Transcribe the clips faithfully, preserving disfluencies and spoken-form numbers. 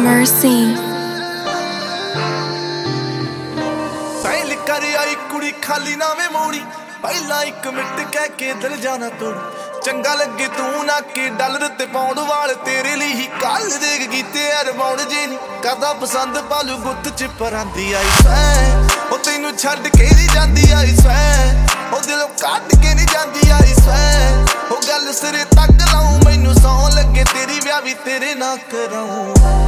Mercy. पहल कर आई कुड़ी खाली ना वे मोड़ी पहला एक मिनट कह के दिल जाना तोड़ी चंगा लगे तू ना के डॉलर ते पाउंड वाल तेरे लिए ही कल देख कीते यार बाउंड जे नहीं करदा पसंद पालू गुत्त च परांदी आई सै ओ तैनू छड्ड के नहीं जांदी आई सै ओ दिलों कट के नहीं जांदी आई सै ओ गल सिरे तक लाऊं मैनू सौ लगे तेरी ब्याह भी तेरे ना कराऊं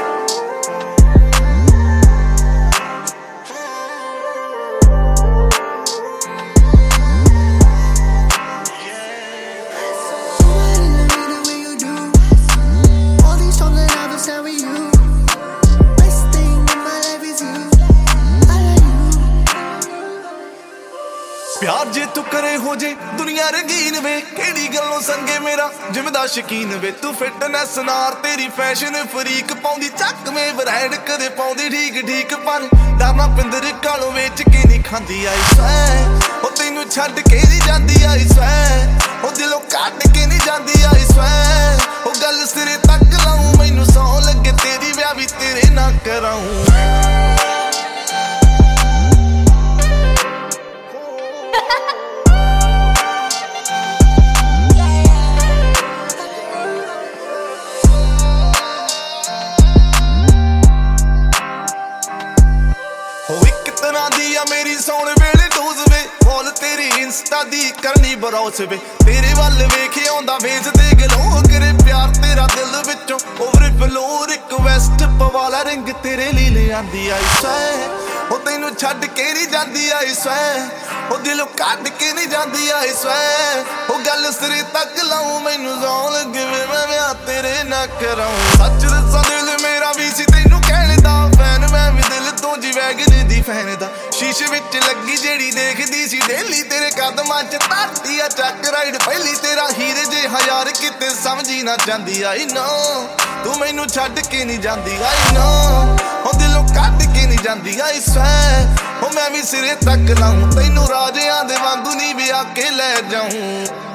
प्यार जे तू करे हो जे दुनिया रंगीन वे केड़ी गल्लों संगे मेरा जिम दा शकीन वे तू फिटनेस नार तेरी फैशन फरीक पाउंदी चक में ब्रांड कदे पाउंदी ठीक ठीक पर दाना पिंदर कालों वेच के नहीं खांदी आई सै ओ तैनू छड्ड के नहीं जांदी आई सै ओ दिलों कट के नहीं जांदी आई सै ओ गल सिरे तक लाऊं मैनू सौ लगे तेरी ब्याह भी तेरे ना कराऊं मेरी सोने वेले डोज वे बोल तेरी इंस्टा दी करनी बरौस वे तेरे वाल वेखे आंदा वेज दे गलो करे प्यार तेरा दिल विचों ओवरफ्लो रिक्वेस्ट पवाला रिंग तेरे लिए ले आंदी आई सै ओ तैनू छड्ड के नहीं जांदी आई सै ओ दिलों कट के नहीं जांदी आई सै ओ गल सिरे तक लाऊं मैनू सौ लगे वे मैं ब्याह तेरे ना कराऊं सच दस्सां दिल मेरा भी सी तैनू कहने दा फैन मैं भी दिल तो जी वैगन दी फैन दा शीशे विच लगी जेड़ी देखदी सी डेली तेरे कदमां च धरती आ चक राइड पहली तेरा हीरे जे हजार किते समझी ना जांदी आई नो तू मैनू छड्ड के नहीं जांदी आई नो ओ दिलों कट के नहीं जांदी आई सै ओ मैं भी सिरे तक लाऊं तैनू राजियां दे वांगू नहीं भी आके ले जाऊं।